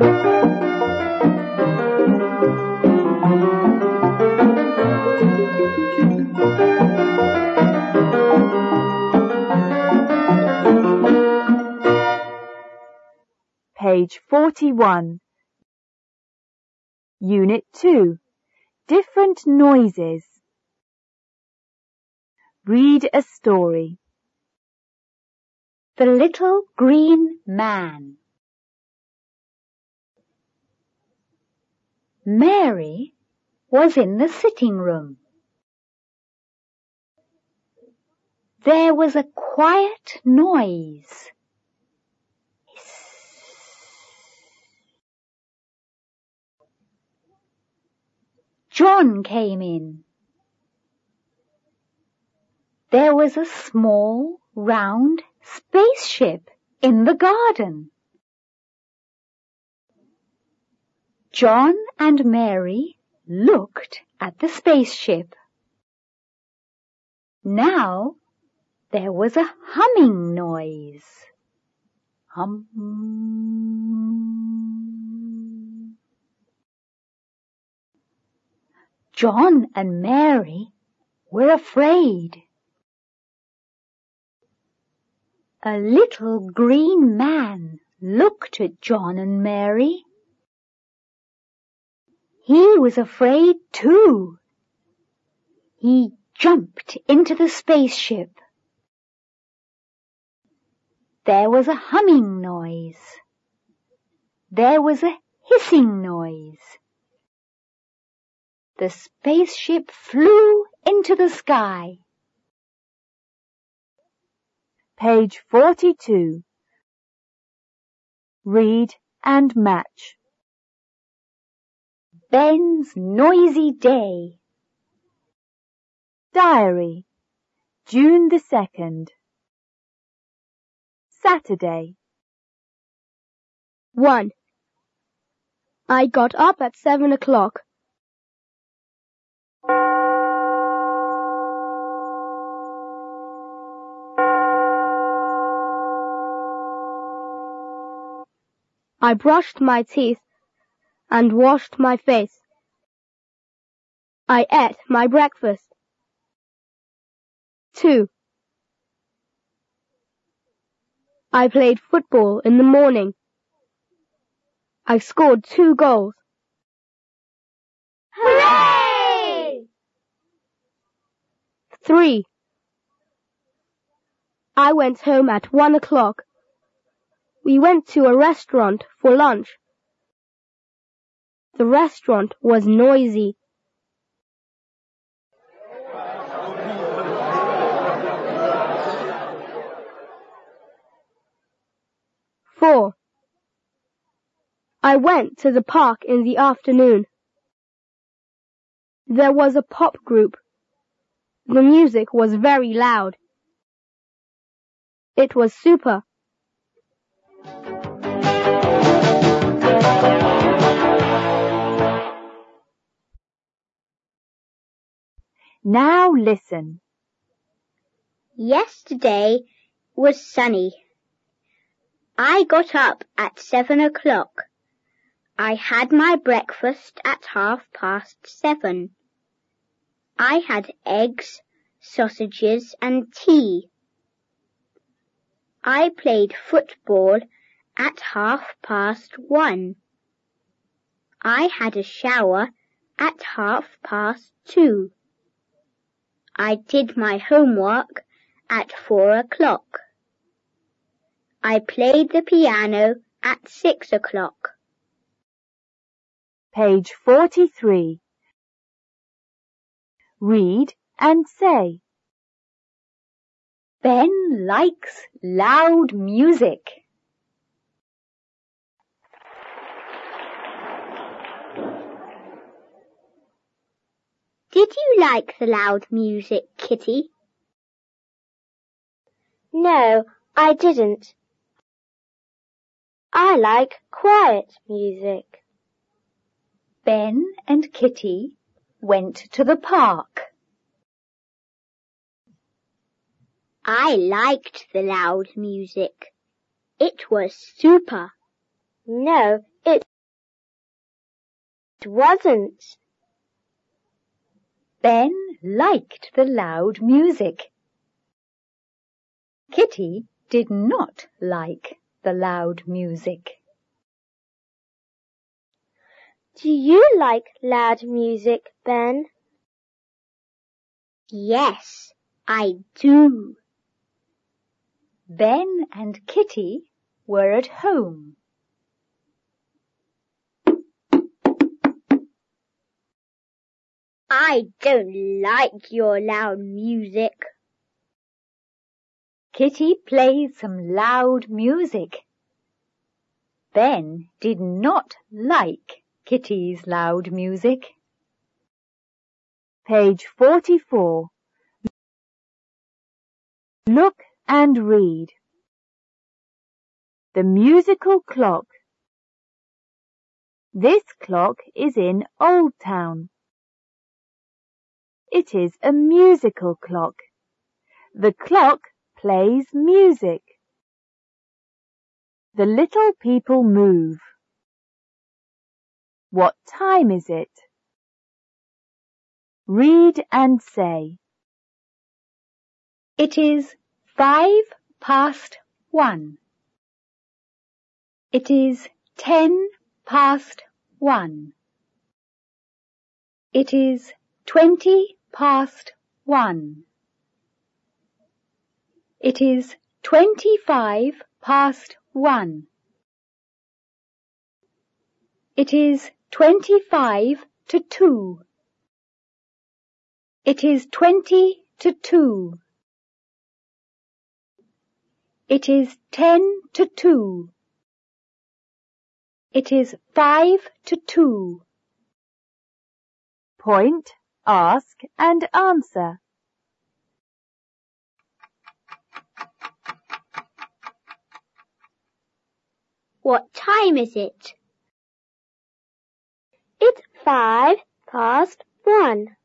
Page 41. Unit 2. Different noises. Read a story. The Little Green Man. Mary was in the sitting room. There was a quiet noise. John came in. There was a small, round spaceship in the garden. John and Mary looked at the spaceship. Now there was a humming noise. Hum. John and Mary were afraid. A little green man looked at John and Mary. He was afraid too. He jumped into the spaceship. There was a humming noise. There was a hissing noise. The spaceship flew into the sky. Page 42. Read and match. Ben's noisy day. Diary, June the 2nd. Saturday. 1. I got up at 7 o'clock. I brushed my teeth and washed my face. I ate my breakfast. 2. I played football in the morning. I scored 2 goals. Hooray! 3. I went home at 1 o'clock. We went to a restaurant for lunch. The restaurant was noisy. 4. I went to the park in the afternoon. There was a pop group. The music was very loud. It was super. Now listen. Yesterday was sunny. I got up at 7 o'clock. I had my breakfast at 7:30. I had eggs, sausages and tea. I played football at 1:30. I had a shower at 2:30. I did my homework at 4 o'clock. I played the piano at 6 o'clock. Page 43. Read and say. Ben likes loud music. Did you like the loud music, Kitty? No, I didn't. I like quiet music. Ben and Kitty went to the park. I liked the loud music. It was super. No, it It wasn't. Ben liked the loud music. Kitty did not like the loud music. Do you like loud music, Ben? Yes, I do. Ben and Kitty were at home. I don't like your loud music. Kitty played some loud music. Ben did not like Kitty's loud music. Page 44. Look and read. The musical clock. This clock is in Old Town. It is a musical clock. The clock plays music. The little people move. What time is it? Read and say. It is 1:05. It is 1:10. It is 20:1. It is 1:25. It is 1:25. It is 1:20. It is 1:50. It is 1:55. Point, ask and answer. What time is it? It's 1:05.